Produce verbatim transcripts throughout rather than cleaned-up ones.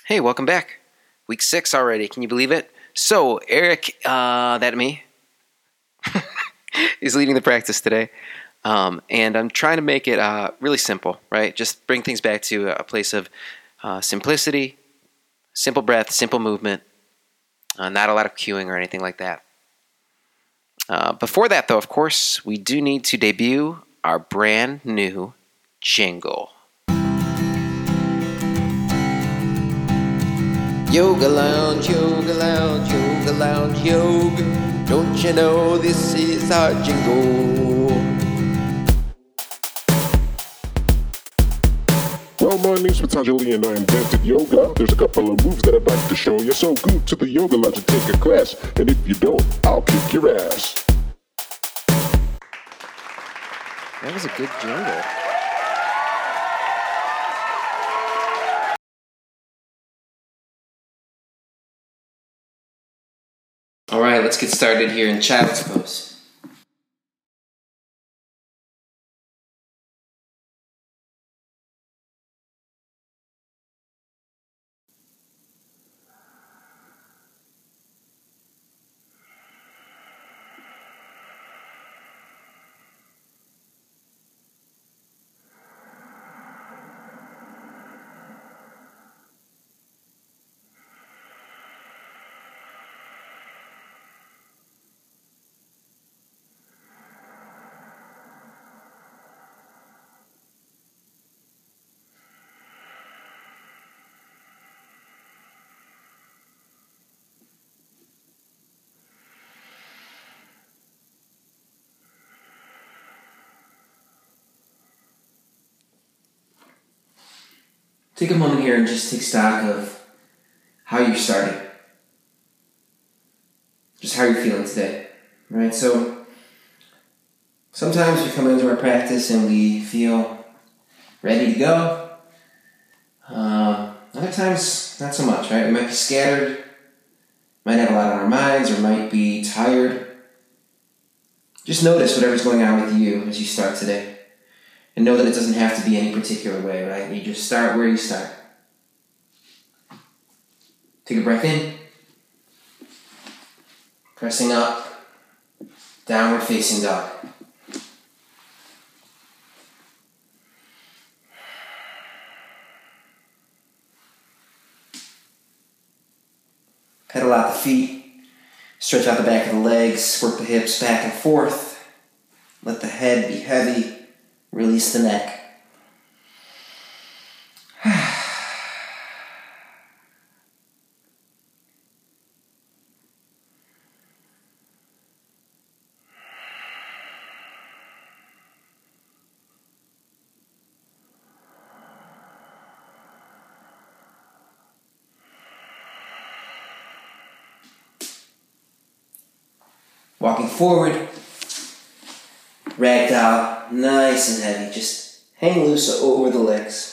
Hey, welcome back. Week six already. Can you believe it? So, Eric, uh, that me, is leading the practice today. Um, and I'm trying to make it uh, really simple, right? Just bring things back to a place of uh, simplicity, simple breath, simple movement, uh, not a lot of cueing or anything like that. Uh, before that, though, of course, we do need to debut our brand new jingle. Yoga Lounge, Yoga Lounge, Yoga Lounge, Yoga. Don't you know this is our jingle? Well, my name's Patanjali and I invented yoga. There's a couple of moves that I'd like to show you. So go to the Yoga Lounge and take a class. And if you don't, I'll kick your ass. That was a good jingle. All right, let's get started here in child's pose. Take a moment here and just take stock of how you're starting. Just how you're feeling today, right? So sometimes we come into our practice and we feel ready to go. Um, other times, not so much, right? We might be scattered, might have a lot on our minds, or might be tired. Just notice whatever's going on with you as you start today. And know that it doesn't have to be any particular way, right? You just start where you start. Take a breath in. Pressing up. Downward facing dog. Pedal out the feet. Stretch out the back of the legs. Work the hips back and forth. Let the head be heavy. Release the neck. Walking forward, ragdoll, nice and heavy. Just hang loose over the legs.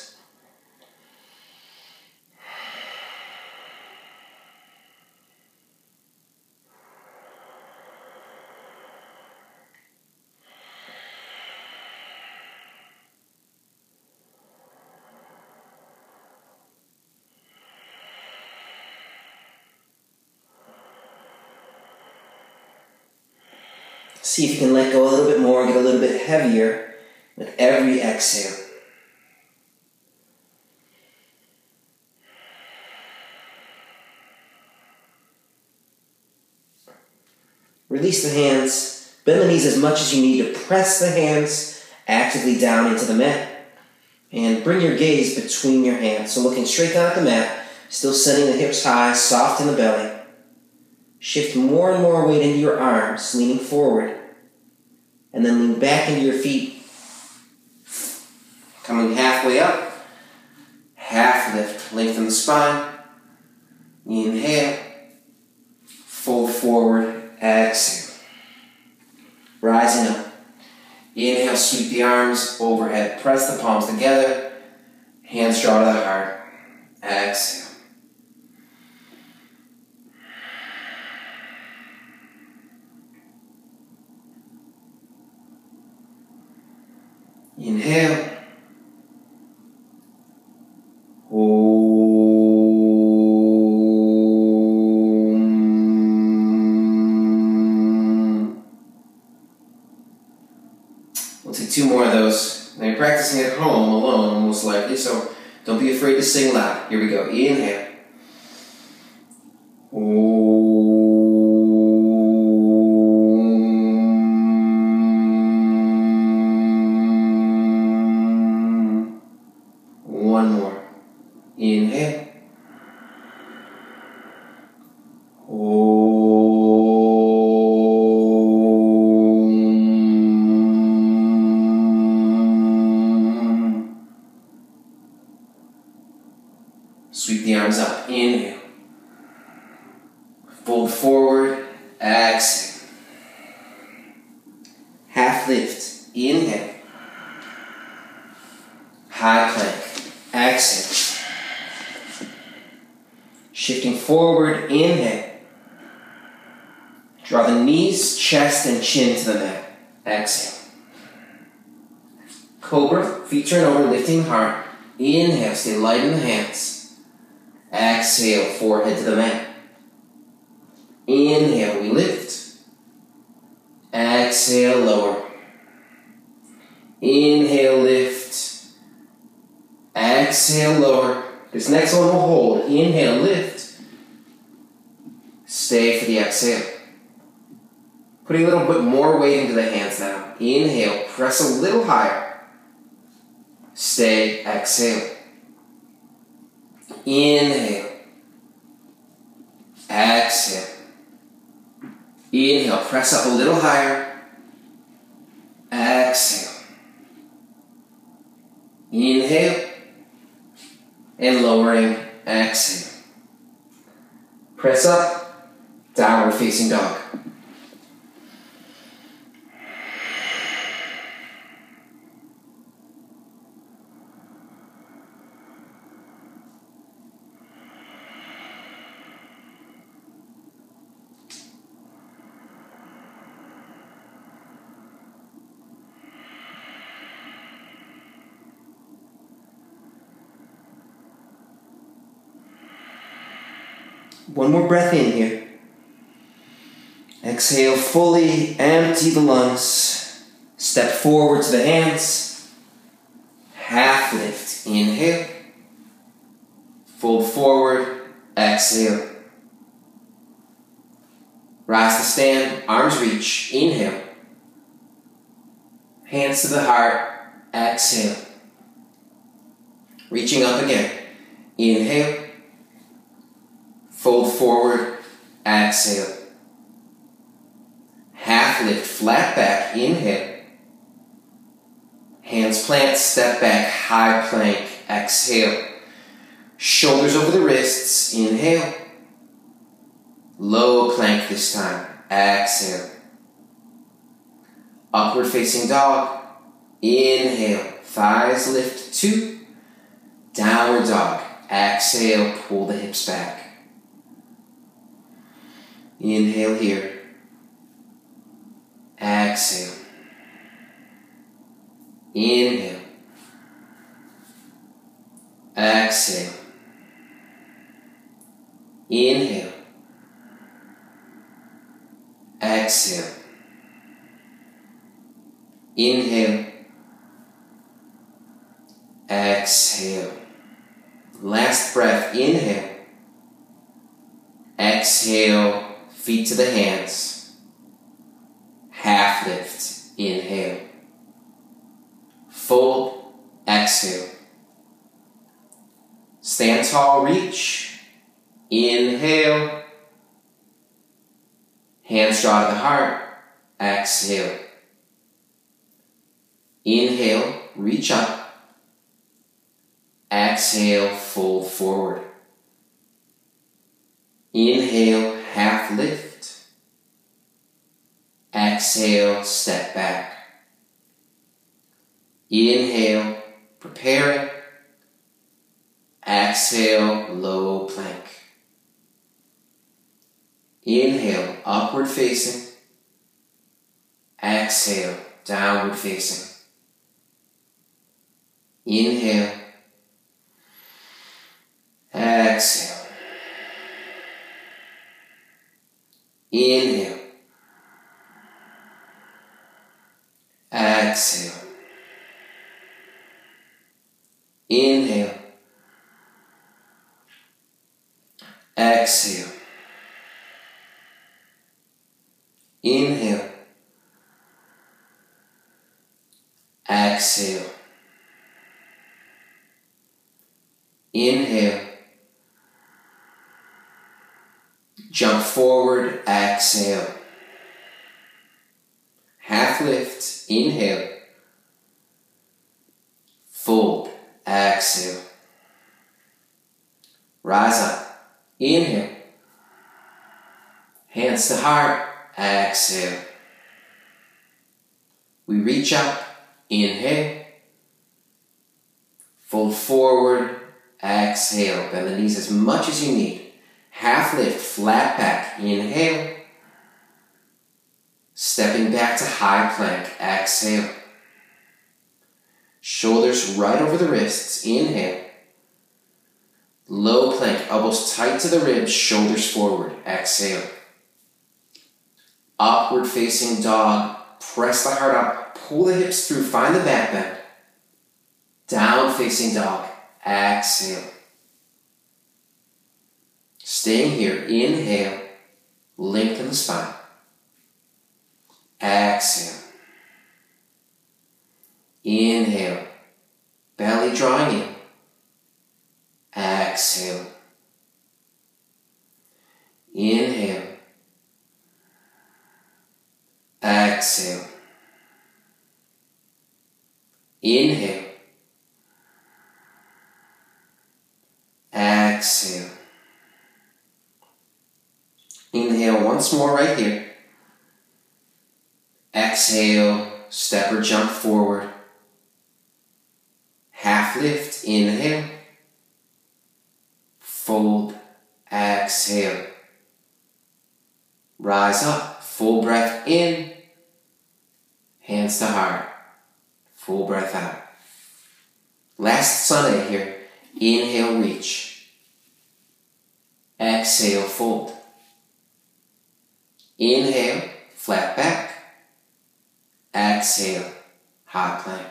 See if you can let go a little bit more, get a little bit heavier with every exhale. Release the hands, bend the knees as much as you need to press the hands actively down into the mat. And bring your gaze between your hands. So looking straight down at the mat, still sending the hips high, soft in the belly. Shift more and more weight into your arms, leaning forward. And then lean back into your feet. Coming halfway up. Half lift. Lengthen the spine. Inhale. Fold forward. Exhale. Rising up. Inhale, sweep the arms overhead. Press the palms together. Hands draw to the heart. Exhale. Inhale. Hold. Don't be afraid to sing loud. Here we go. Inhale. One more. Inhale. Sweep the arms up. Inhale. Fold forward. Exhale. Half lift. Inhale. High plank. Exhale. Shifting forward. Inhale. Draw the knees, chest, and chin to the mat. Exhale. Cobra. Feet turn over, lifting heart. Inhale. Stay light in the hands. Exhale, forehead to the mat. Inhale, we lift. Exhale, lower. Inhale, lift. Exhale, lower. This next one will hold. Inhale, lift. Stay for the exhale. Putting a little bit more weight into the hands now. Inhale, press a little higher. Stay, exhale. Inhale. Exhale. Inhale, press up a little higher. Exhale. Inhale. And lowering. Exhale. Press up. Downward facing dog. One more breath in here. Exhale, fully empty the lungs. Step forward to the hands. Half lift. Inhale. Fold forward. Exhale. Rise to stand. Arms reach. Inhale. Hands to the heart. Exhale. Reaching up again. Inhale. Fold forward, exhale. Half lift, flat back, inhale. Hands plant, step back, high plank, exhale. Shoulders over the wrists, inhale. Low plank this time, exhale. Upward facing dog, inhale. Thighs lift, two. Downward dog, exhale, pull the hips back. Inhale here. Exhale. Inhale. Exhale. Inhale. Exhale. Inhale. Exhale. Last breath. Inhale. Exhale. Feet to the hands. Half lift. Inhale. Fold. Exhale. Stand tall. Reach. Inhale. Hands draw to the heart. Exhale. Inhale. Reach up. Exhale. Fold forward. Inhale. Half lift. Exhale, step back. Inhale, preparing. Exhale, low plank. Inhale, upward facing. Exhale, downward facing. Inhale. Exhale. Inhale. Exhale. Inhale. Exhale. Inhale. Exhale. Inhale. Jump forward, exhale. Half lift, inhale. Fold, exhale. Rise up, inhale. Hands to heart, exhale. We reach up, inhale. Fold forward, exhale. Bend the knees as much as you need. Half lift, flat back, inhale. Stepping back to high plank, exhale. Shoulders right over the wrists, inhale. Low plank, elbows tight to the ribs, shoulders forward, exhale. Upward facing dog, press the heart up, pull the hips through, find the back bend. Down facing dog, exhale. Staying here, inhale, lengthen the spine. Exhale. Inhale, belly drawing in. Exhale. Inhale. Exhale. Inhale. Exhale. Inhale once more right here. Exhale, step or jump forward. Half lift, inhale. Fold, exhale. Rise up, full breath in. Hands to heart. Full breath out. Last Sunday here. Inhale, reach. Exhale, fold. Inhale, flat back. Exhale, high plank.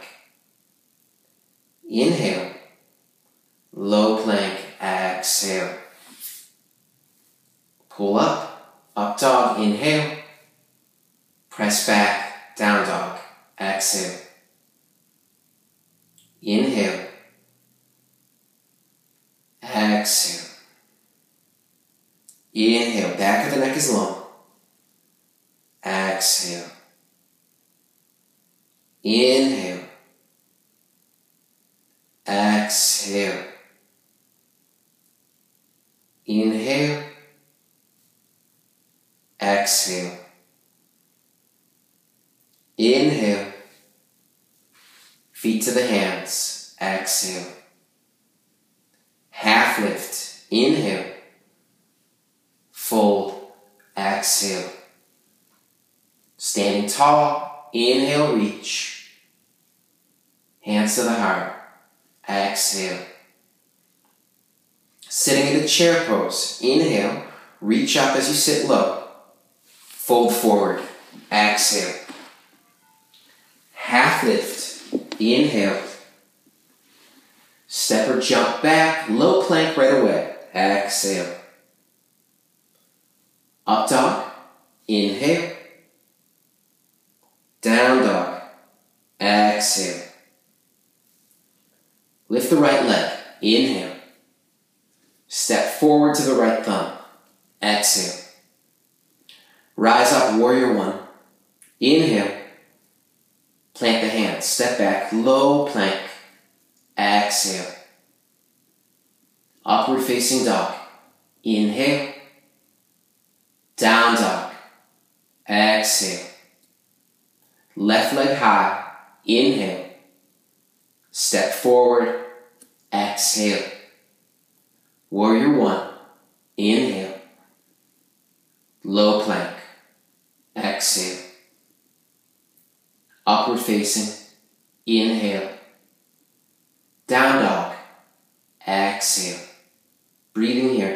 Inhale, low plank, exhale. Pull up, up dog, inhale. Press back, down dog, exhale. Inhale. Exhale. Inhale, back of the neck is long. Exhale. Inhale. Exhale. Inhale. Exhale. Inhale. Feet to the hands. Exhale. Half lift. Inhale. Fold. Exhale. Standing tall. Inhale, reach. Hands to the heart. Exhale. Sitting in the chair pose. Inhale. Reach up as you sit low. Fold forward. Exhale. Half lift. Inhale. Step or jump back. Low plank right away. Exhale. Up dog. Inhale. Down dog. Exhale. Lift the right leg. Inhale. Step forward to the right thumb. Exhale. Rise up, warrior one. Inhale. Plant the hands. Step back, low plank. Exhale. Upward facing dog. Inhale. Down dog. Exhale. Left leg high. Inhale. Step forward. Exhale. Warrior one. Inhale. Low plank. Exhale. Upward facing. Inhale. Down dog. Exhale. Breathing here.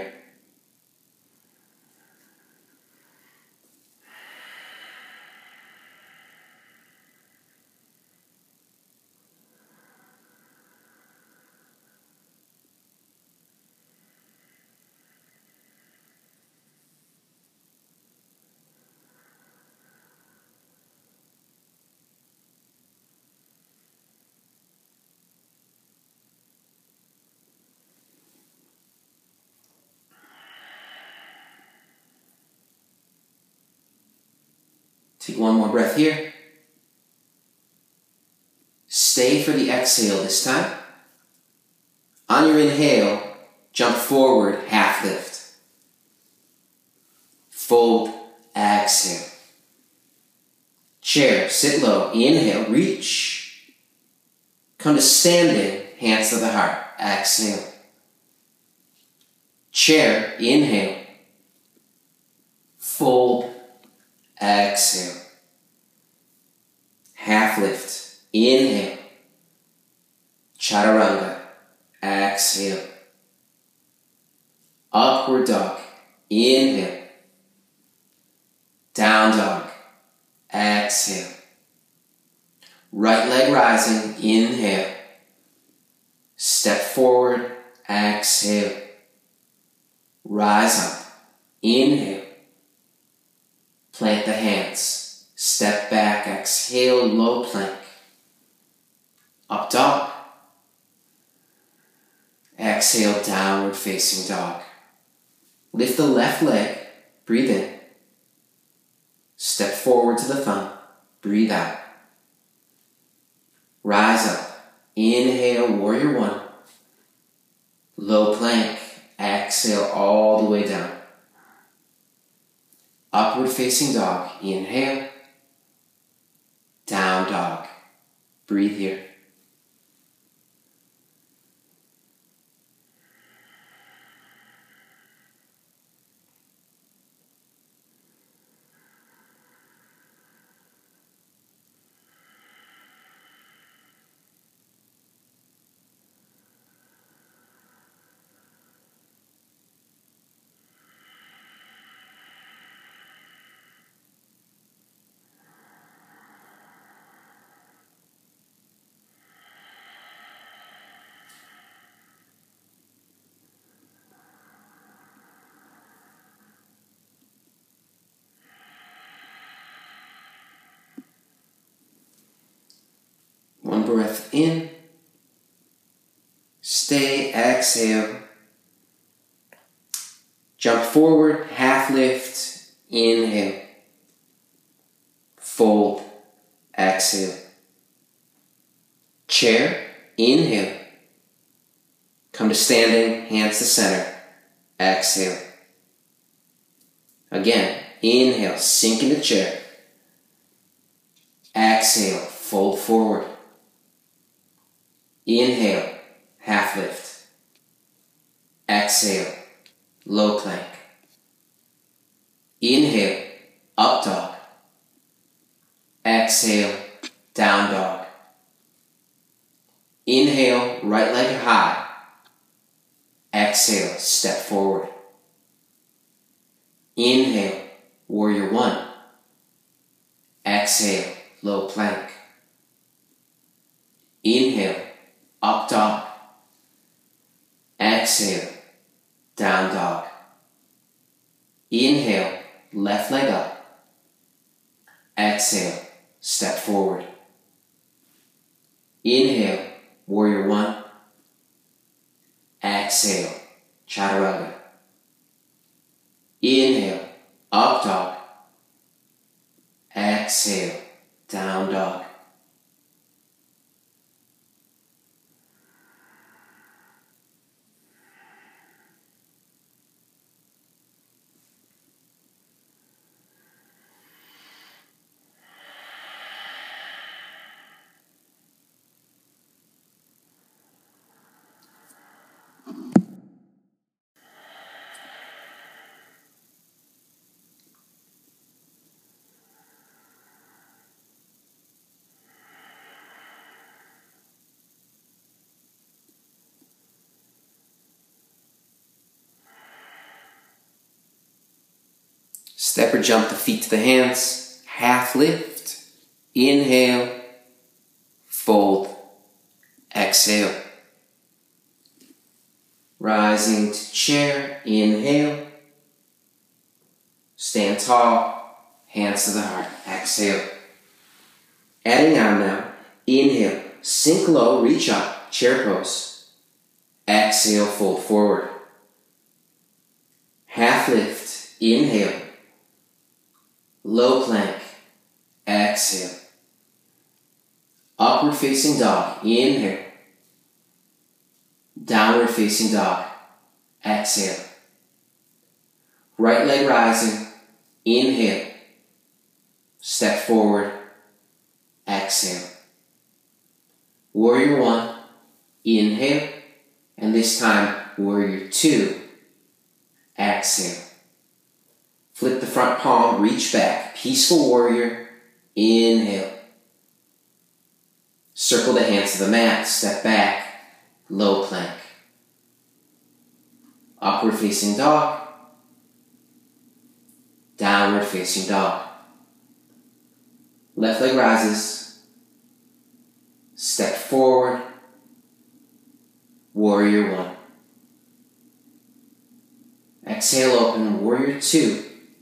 Take one more breath here. Stay for the exhale this time. On your inhale, jump forward, half lift. Fold, exhale. Chair, sit low, inhale, reach. Come to standing, hands to the heart, exhale. Chair, inhale. Fold, exhale. Half lift, inhale. Chaturanga, exhale. Upward dog, inhale. Down dog, exhale. Right leg rising, inhale. Step forward, exhale. Rise up, inhale. Plant the hands. Step back, exhale, low plank. Up dog. Exhale, downward facing dog. Lift the left leg, breathe in. Step forward to the thumb, breathe out. Rise up, inhale, warrior one. Low plank, exhale all the way down. Upward facing dog, inhale. Down dog, breathe here. One breath in. Stay, exhale. Jump forward, half lift, inhale. Fold, exhale. Chair, inhale. Come to standing, hands to center, exhale. Again, inhale, sink into chair. Exhale, fold forward. Inhale, half lift. Exhale, low plank. Inhale, up dog. Exhale, down dog. Inhale, right leg high. Exhale, step forward. Inhale, warrior one. Exhale, low plank. Inhale, up dog. Exhale, down dog. Inhale, left leg up. Exhale, step forward. Inhale, warrior one. Exhale, chaturanga. Inhale, up dog. Exhale, down dog. Step or jump the feet to the hands. Half lift. Inhale. Fold. Exhale. Rising to chair. Inhale. Stand tall. Hands to the heart. Exhale. Adding on now. Inhale. Sink low. Reach up. Chair pose. Exhale. Fold forward. Half lift. Inhale. Low plank. facing dog. Inhale. Downward facing dog. Exhale. Right leg rising. Inhale. Step forward. Exhale. Warrior one. Inhale. And this time, warrior two. Exhale. Flip the front palm, reach back. Peaceful warrior. Inhale. Circle the hands to the mat, step back. Low plank. Upward facing dog. Downward facing dog. Left leg rises. Step forward. Warrior one. Exhale, open, warrior two.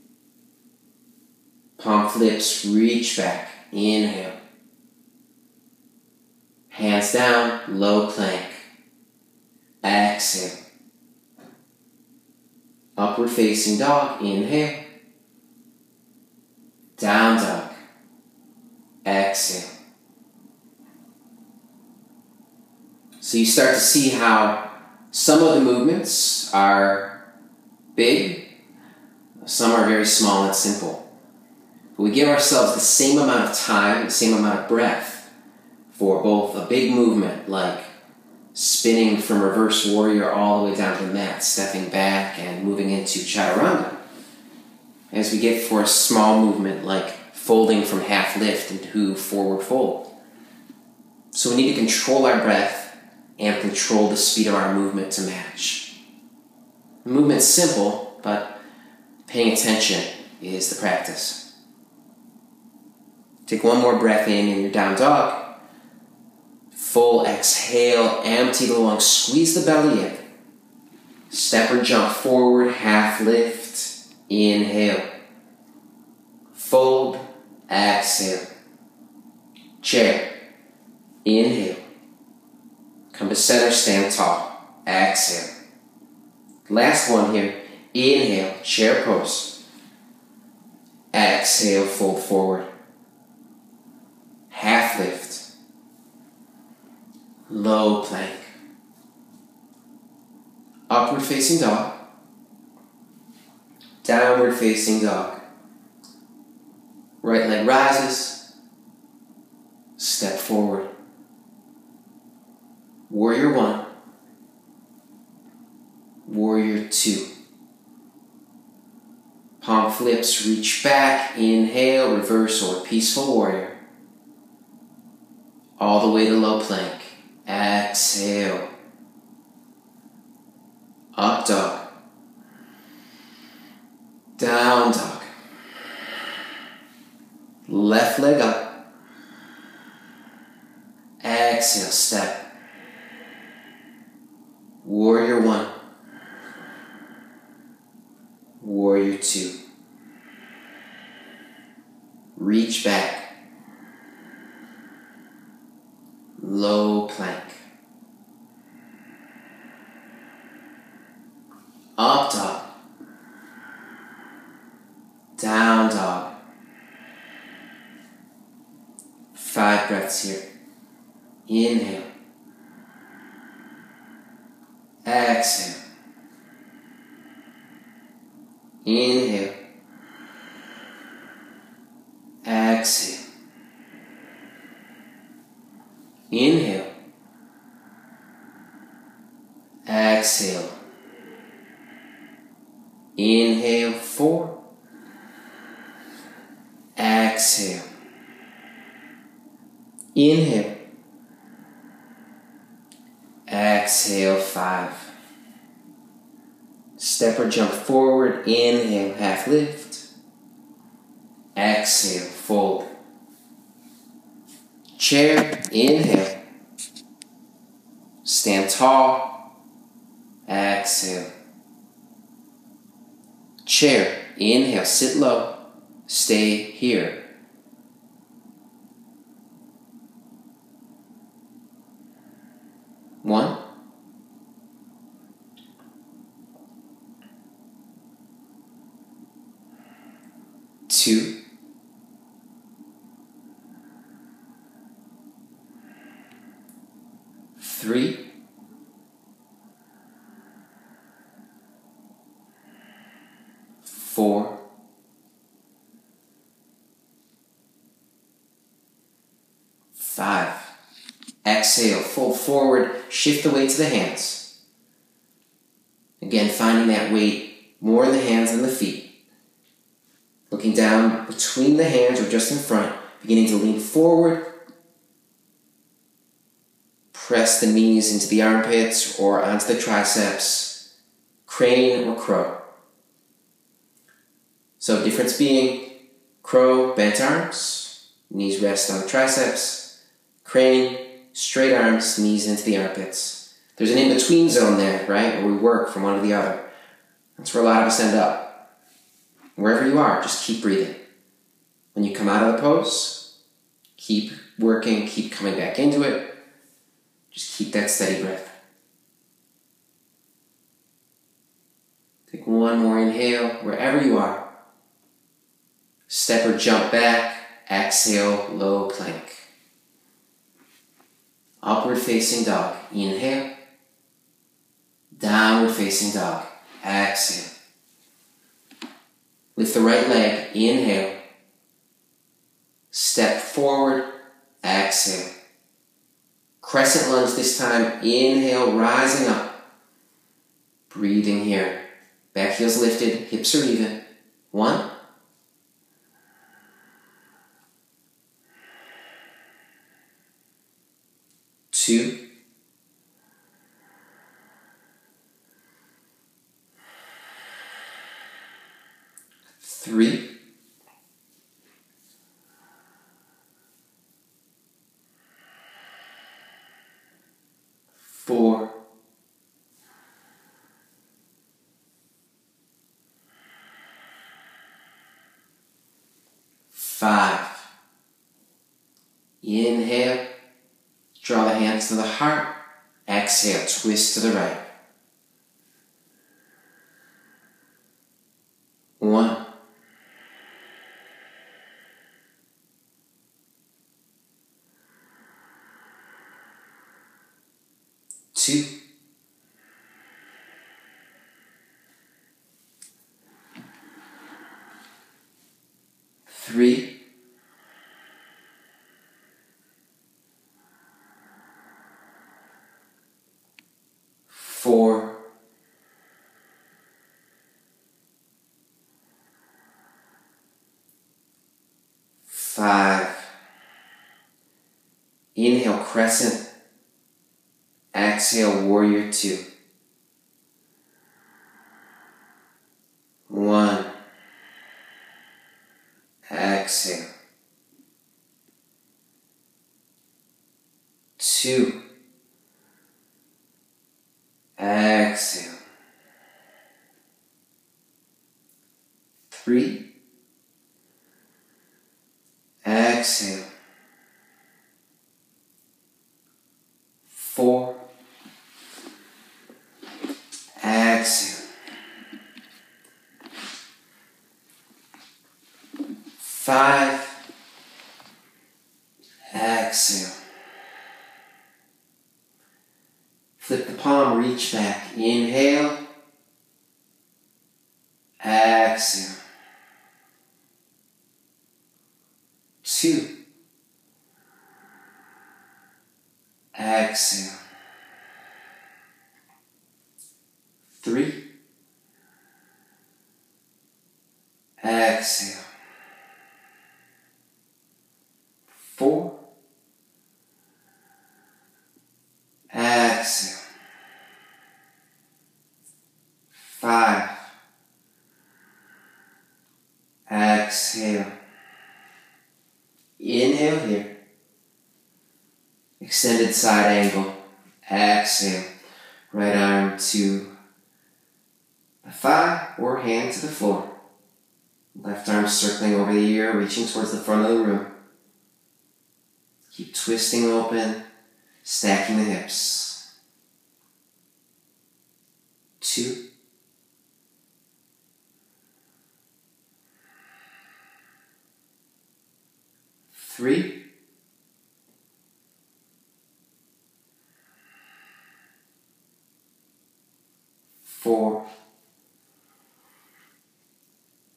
Palm flips, reach back. Inhale. Hands down, low plank. Exhale. Upward facing dog, inhale. Down dog. Exhale. So you start to see how some of the movements are big, some are very small and simple. But we give ourselves the same amount of time, the same amount of breath for both a big movement like spinning from reverse warrior all the way down to the mat, stepping back and moving into chaturanga, as we get for a small movement like folding from half lift into forward fold. So we need to control our breath and control the speed of our movement to match. The movement's simple, but paying attention is the practice. Take one more breath in in your down dog. Full exhale, empty the lungs, squeeze the belly in. Step or jump forward, half lift, inhale. Fold, exhale. Chair, inhale. Come to center, stand tall, exhale. Last one here, inhale, chair pose. Exhale, fold forward. Half lift. Low plank. Upward facing dog. Downward facing dog. Right leg rises. Step forward. Warrior one. Warrior two. Palm flips, reach back, inhale, reverse or peaceful warrior. All the way to low plank. Exhale. Up dog. Down dog. Left leg up. Exhale, step. Warrior one. Warrior two. Reach back. Low plank. Up dog. Down dog. Five breaths here. Inhale. Exhale. Inhale. Exhale. Inhale. Exhale. Inhale, four. Exhale. Inhale. Exhale, five. Step or jump forward, inhale, half lift. Exhale, fold. Chair, inhale. Stand tall. Exhale. Chair, inhale, sit low. Stay here. One. Two. four, five. Exhale, fold forward, shift the weight to the hands. Again, finding that weight more in the hands than the feet. Looking down between the hands or just in front, beginning to lean forward. Press the knees into the armpits or onto the triceps. Crane or crow. So difference being crow, bent arms, knees rest on the triceps. Crane, straight arms, knees into the armpits. There's an in-between zone there, right, where we work from one to the other. That's where a lot of us end up. Wherever you are, just keep breathing. When you come out of the pose, keep working, keep coming back into it. Just keep that steady breath. Take one more inhale, wherever you are. Step or jump back, exhale, low plank. Upward facing dog, inhale. Downward facing dog, exhale. Lift the right leg, inhale. Step forward, exhale. Crescent lunge this time, inhale, rising up. Breathing here. Back heels lifted, hips are even. One. Two. Three. Four. Five. Inhale. Draw the hands to the heart. Exhale, twist to the right. One. Two. Three. Four. Five. Inhale, crescent. Exhale, warrior two. One. Exhale. Two. Exhale. Three. Exhale. Four. Exhale. Five. Exhale. Flip the palm, reach back. Inhale. Exhale. Two. Exhale. Three. Exhale. Four. Exhale. Five. Exhale. Inhale here. Extended side angle. Exhale. Right arm to the thigh or hand to the floor. Left arm circling over the ear, reaching towards the front of the room. Keep twisting open, stacking the hips. Two. Three. Four.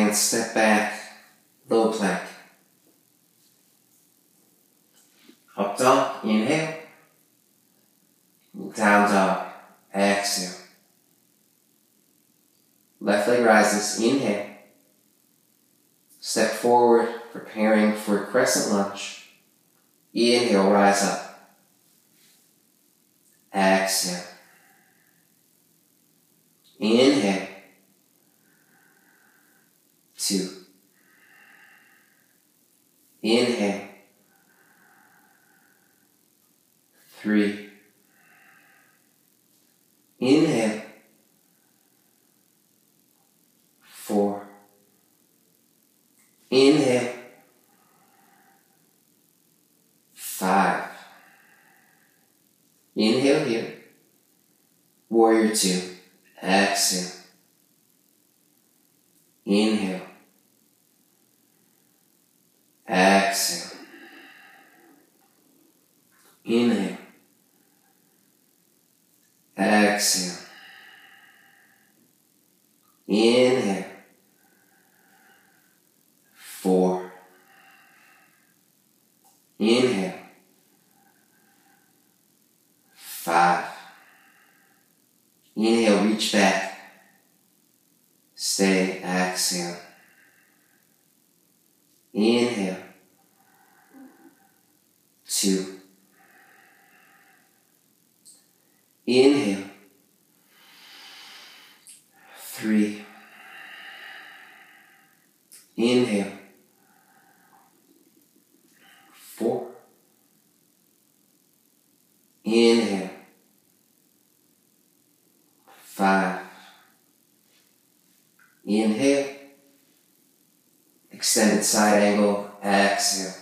hands, step back, low plank. Up dog, inhale. Down dog, exhale. Left leg rises, inhale. Step forward, preparing for crescent lunge. Inhale, rise up. Exhale. Inhale. Two. Inhale. Three. Inhale. Four. Inhale. Five. Inhale here. Warrior two. Exhale. Inhale. Exhale. Inhale. Exhale. Inhale. Four. Inhale. Five. Inhale, reach back. Stay, exhale. Inhale. Two. Inhale. Three. Inhale. Four. Inhale. Five. Inhale. Extended side angle. Exhale.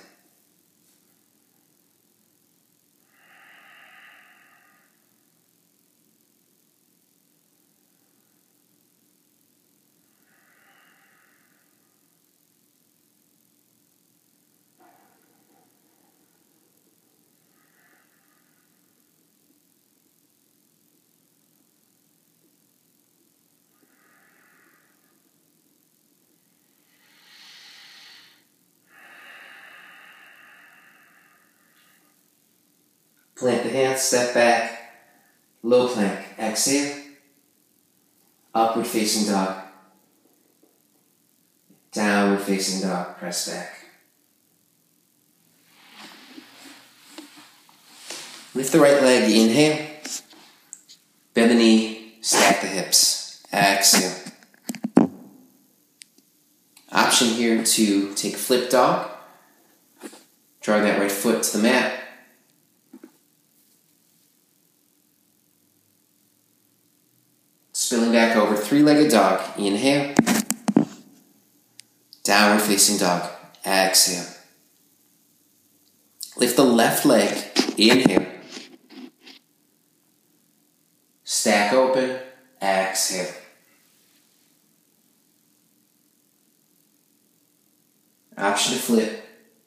Plant the hands, step back, low plank, exhale, upward facing dog, downward facing dog, press back. Lift the right leg, inhale, bend the knee, stack the hips, exhale. Option here to take flip dog, draw that right foot to the mat, spilling back over, three-legged dog, inhale, downward facing dog, exhale. Lift the left leg, inhale, stack open, exhale. Option to flip.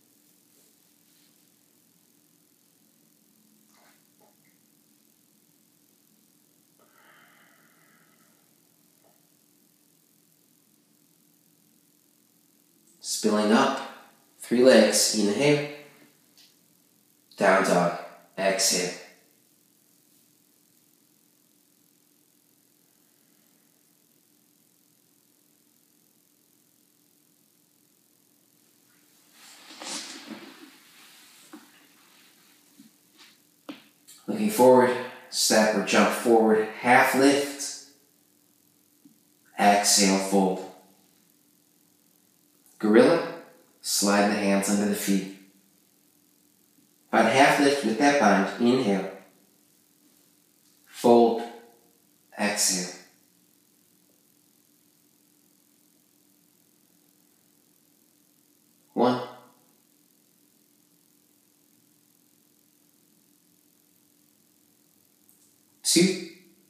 Spilling up, three legs, inhale, down dog, exhale. Looking forward, step or jump forward, half lift, exhale, fold. Gorilla, slide the hands under the feet. Find half lift with that bind, inhale, fold, exhale. One. Two.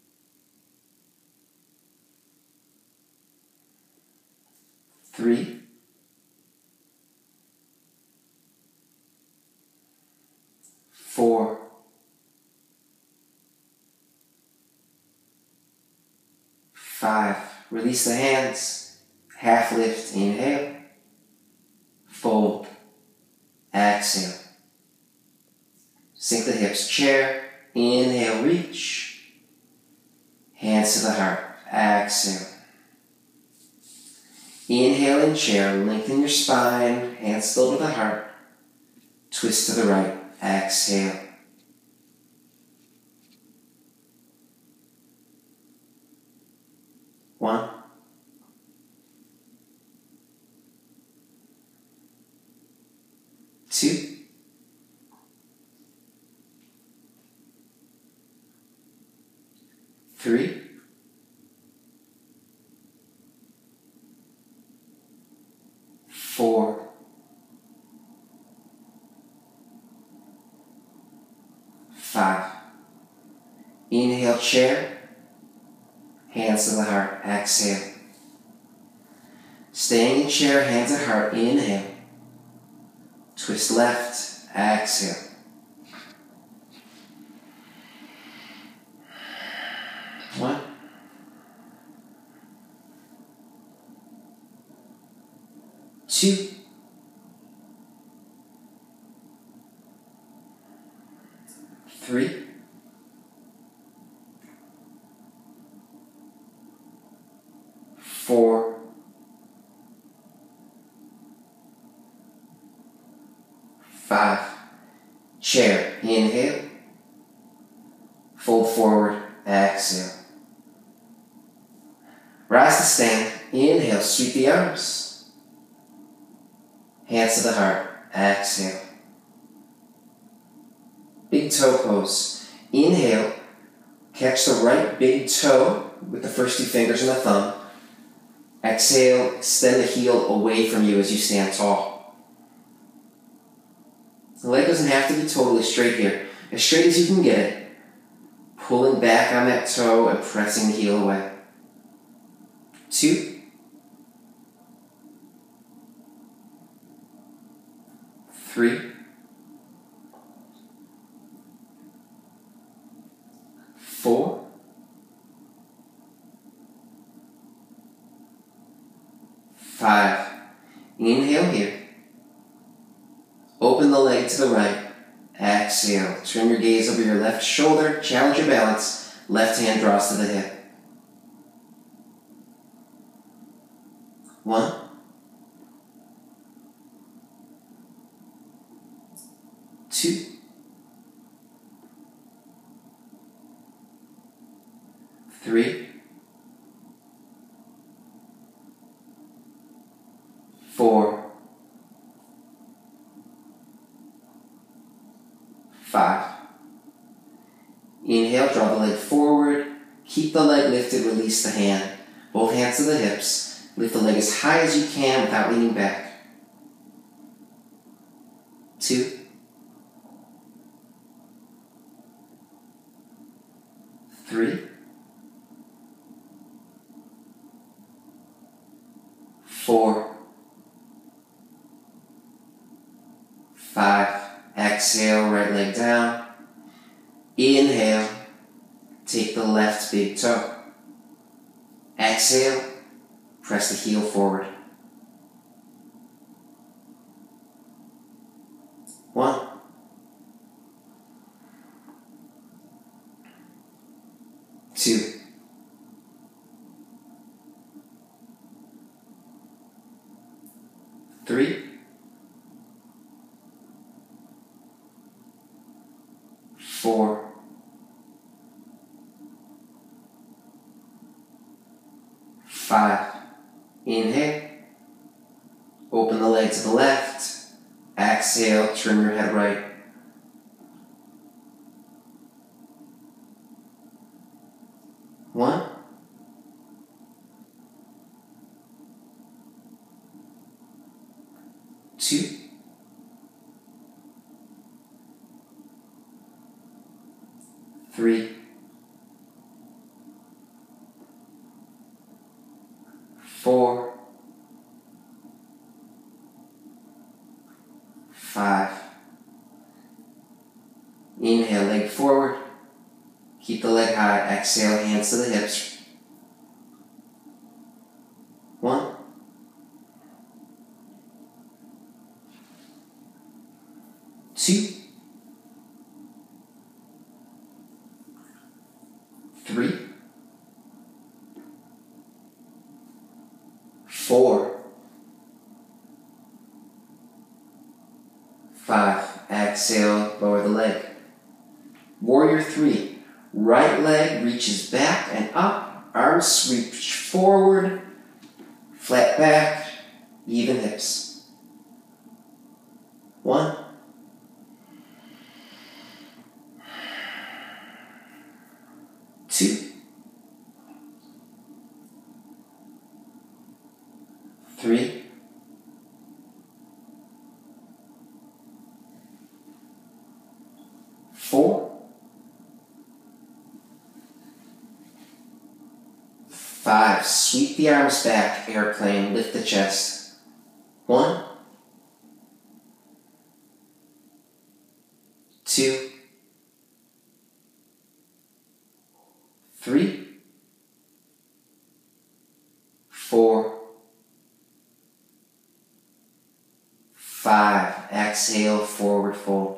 Three. Four. Five. Release the hands. half lift, inhale, fold, exhale. Sink the hips, chair, inhale, reach, hands to the heart, exhale. Inhale in chair, lengthen your spine, hands still to the heart, twist to the right, exhale. One, two, three, four, five. Inhale, chair, hands to the heart, exhale. Staying in chair, hands at heart, inhale. Twist left, exhale. One, two, three, four, five. Chair, inhale, fold forward, exhale. Rise to stand, inhale, sweep the arms. Hands to the heart, exhale. Big toe pose. Inhale, catch the right big toe with the first two fingers and the thumb. Exhale, extend the heel away from you as you stand tall. The leg doesn't have to be totally straight here. As straight as you can get it. Pulling back on that toe and pressing the heel away. Two. Three. Four. Five. Inhale here. Open the leg to the right. Exhale. Turn your gaze over your left shoulder. Challenge your balance. Left hand draws to the hip. One. Two. Three. Four. Five. Inhale, draw the leg forward. Keep the leg lifted, release the hand. Both hands to the hips. Lift the leg as high as you can without leaning back. Two. Three. Four. Five. Exhale, right leg down. Inhale, take the left big toe. Exhale, press the heel forward. One. Two. Three. Four. Five. Inhale. Open the leg to the left. Exhale, turn your head right. One. Two. Three. Four. Five. Inhale, leg forward. Keep the leg high. Exhale, hands to the hips. One. two, three, four, five. Exhale, lower the leg. Warrior three. Right leg reaches back and up. Arms reach forward. Flat back. Even hips. One. Two. Three. Four. Five. Sweep the arms back, airplane, lift the chest. One. Two. Three. Four. Five. Exhale, forward fold.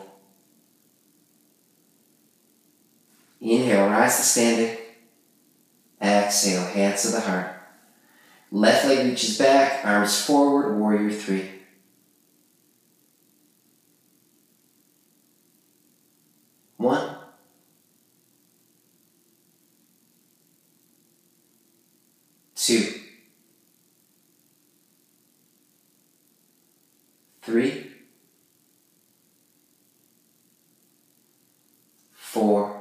Inhale, rise to standing. Exhale, hands to the heart. Left leg reaches back, arms forward, warrior three. One. Two. Three. Four.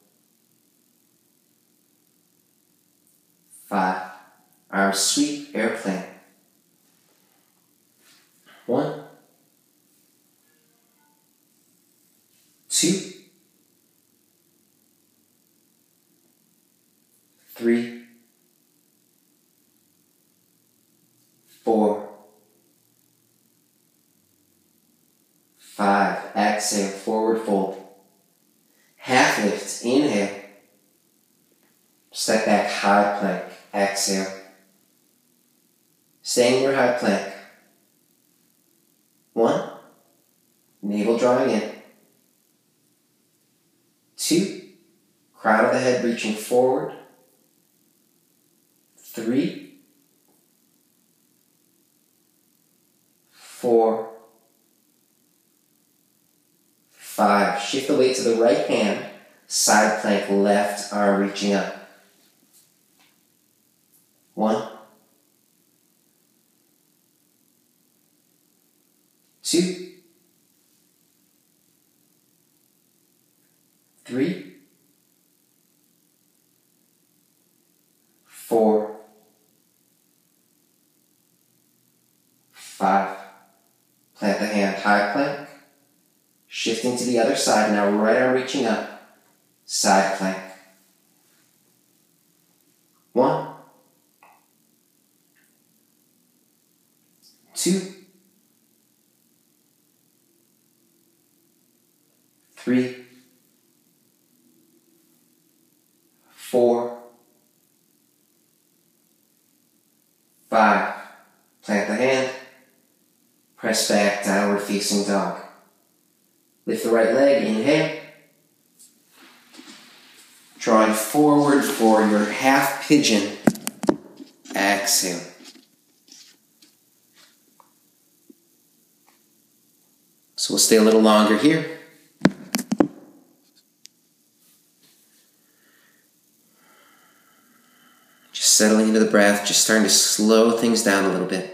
Five. Arms sweep, airplane. One. Two. Three. Four. Five. Exhale, forward fold. Half lift, inhale. Step back, high plank. Exhale. Stay in your high plank. One. Navel drawing in. Two. Crown of the head reaching forward. Three. Four. Five. Shift the weight to the right hand. Side plank, left arm reaching up. One. Two. Three. Four. Five. Plant the hand, high plank. Shifting to the other side, now right arm reaching up. Side plank. One. Two. Three. Four. Five. Plant the hand. Press back, downward facing dog. Lift the right leg, inhale. Drawing forward for your half pigeon. Exhale. So we'll stay a little longer here. Just settling into the breath, just starting to slow things down a little bit.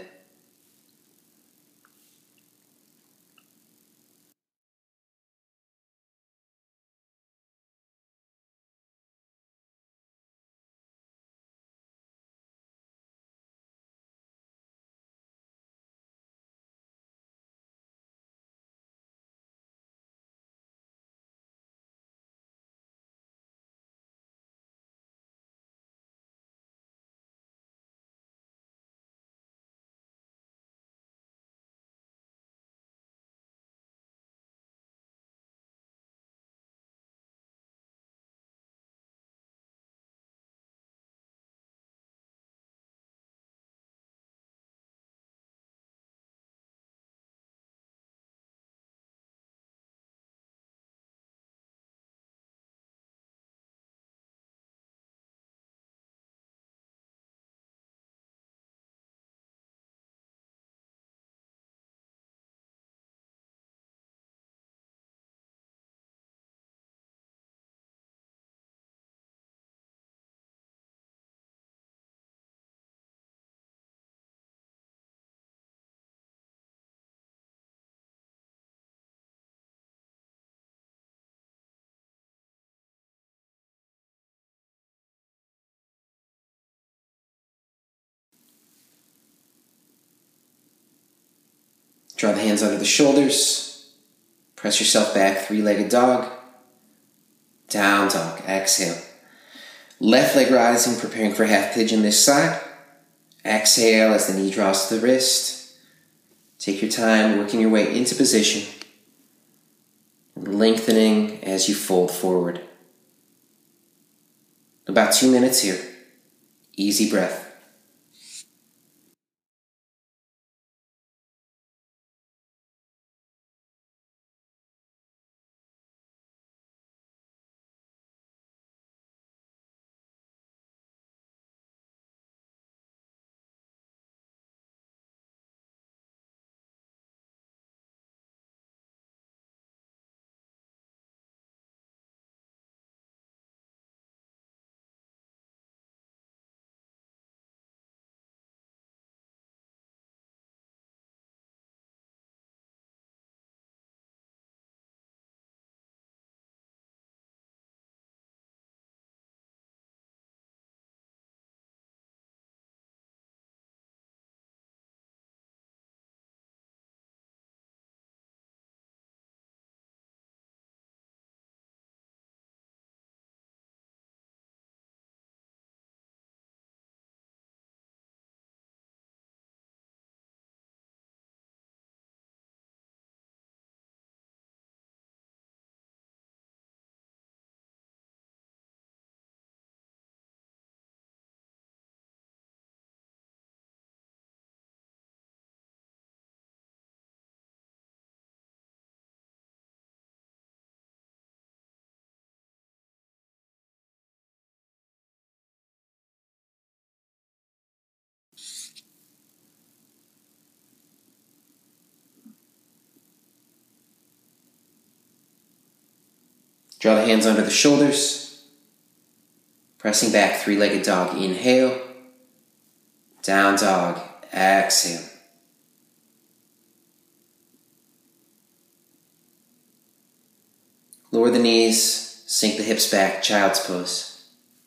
Draw the hands under the shoulders. Press yourself back, three-legged dog. Down dog. Exhale. Left leg rising, preparing for half pigeon this side. Exhale as the knee draws to the wrist. Take your time working your way into position. And lengthening as you fold forward. About two minutes here. Easy breath. Draw the hands under the shoulders. Pressing back, three-legged dog. Inhale. Down dog. Exhale. Lower the knees. Sink the hips back. Child's pose.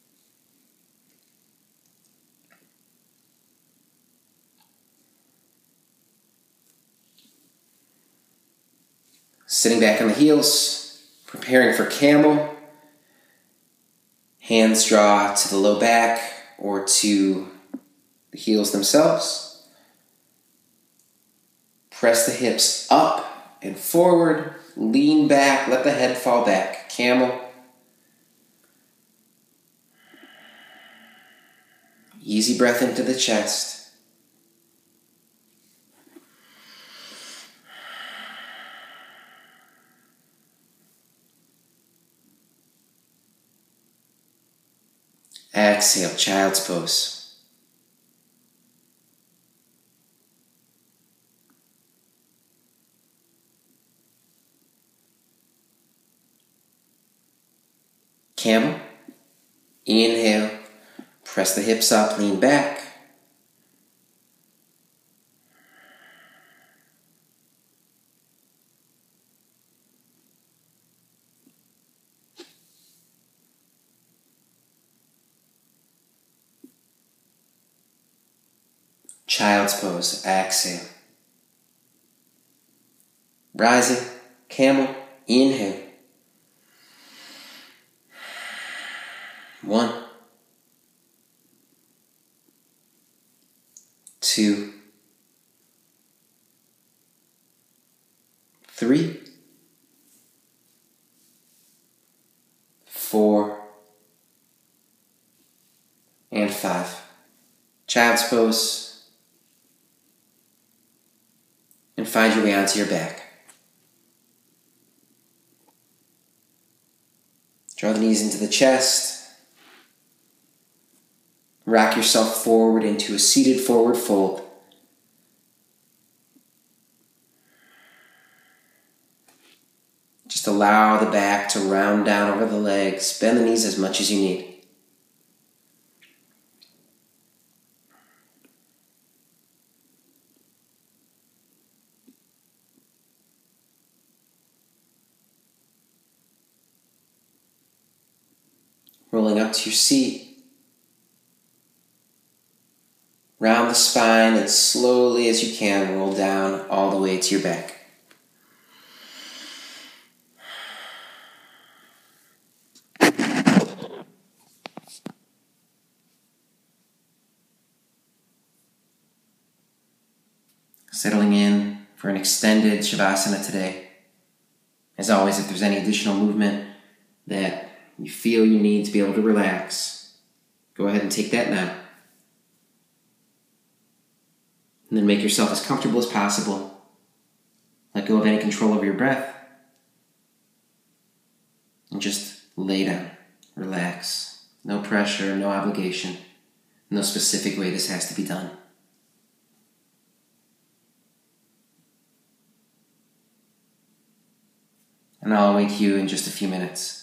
Sitting back on the heels. Preparing for camel. Hands draw to the low back or to the heels themselves. Press the hips up and forward. Lean back. Let the head fall back. Camel. Easy breath into the chest. Exhale, child's pose. Camel. Inhale. Press the hips up, lean back. Child's pose. Exhale. Rising. Camel. Inhale. One. Two. Three. Four. And five. Child's pose. And find your way onto your back. Draw the knees into the chest. Rock yourself forward into a seated forward fold. Just allow the back to round down over the legs. Bend the knees as much as you need. Rolling up to your seat. round the spine, and slowly as you can, roll down all the way to your back. Settling in for an extended Shavasana today. As always, if there's any additional movement that you feel you need to be able to relax, go ahead and take that now. And then make yourself as comfortable as possible. Let go of any control over your breath. And just lay down. Relax. No pressure, no obligation. No specific way this has to be done. And I'll await you in just a few minutes.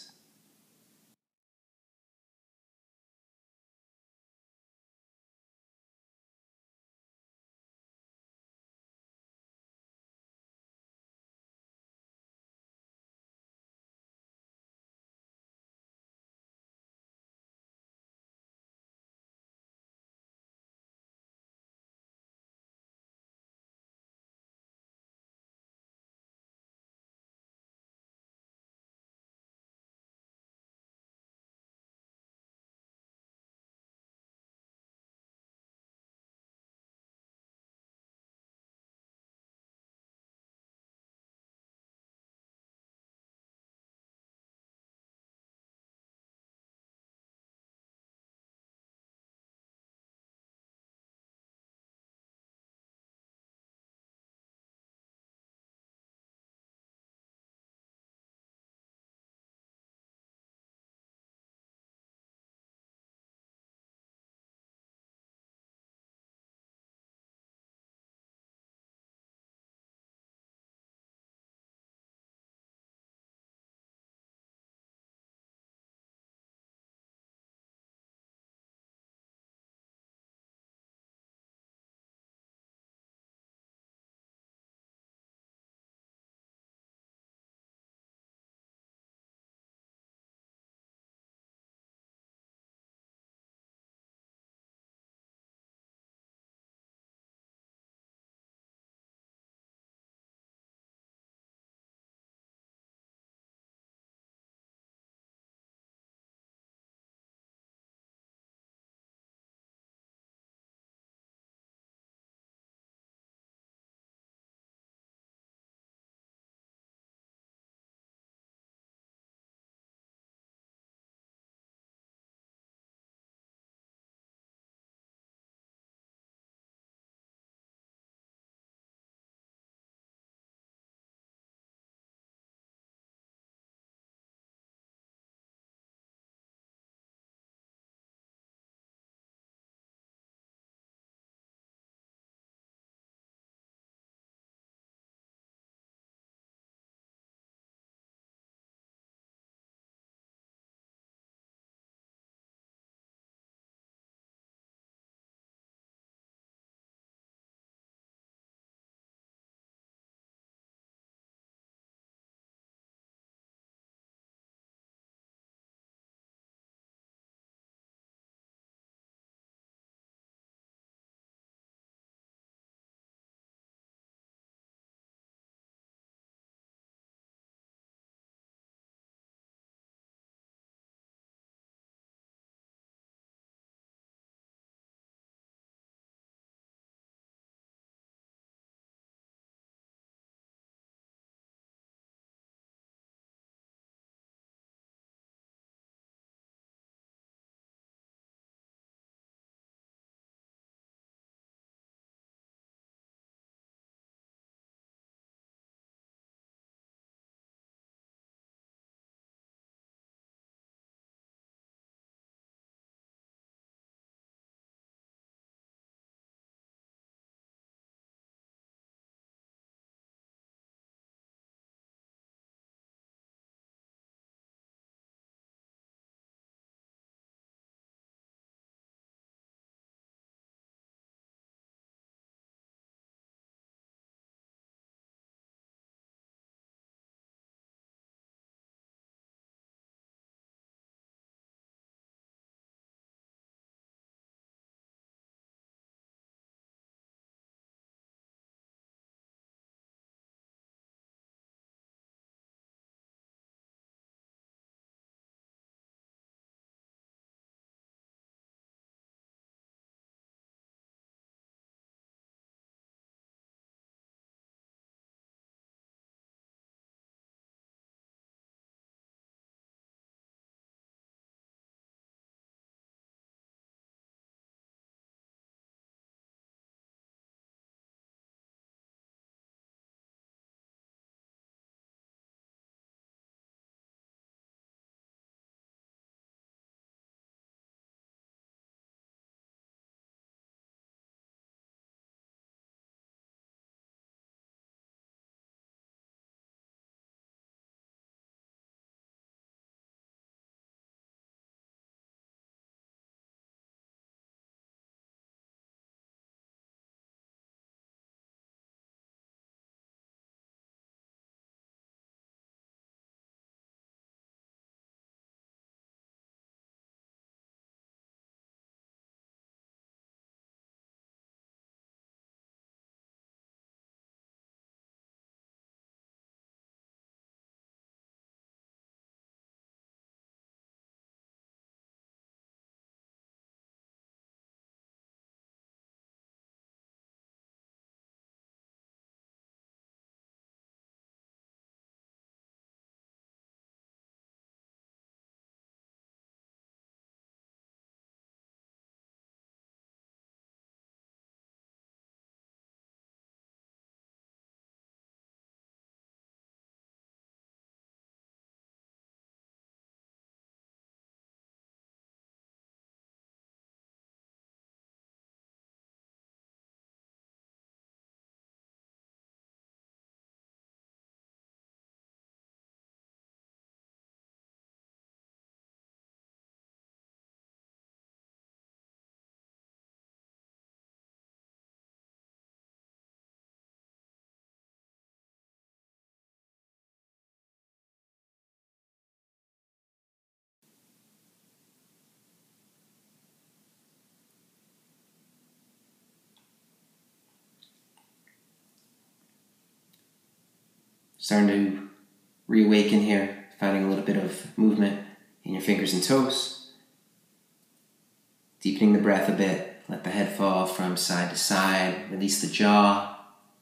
starting to reawaken here, finding a little bit of movement in your fingers and toes. Deepening the breath a bit. Let the head fall from side to side. Release the jaw.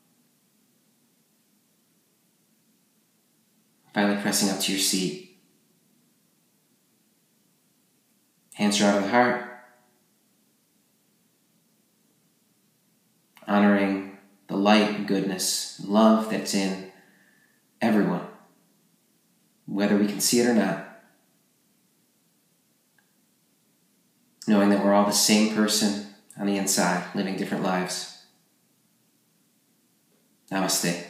Finally pressing up to your seat. Hands are out of the heart. Honoring the light and goodness and love that's in everyone, whether we can see it or not. Knowing that we're all the same person on the inside, living different lives. Namaste.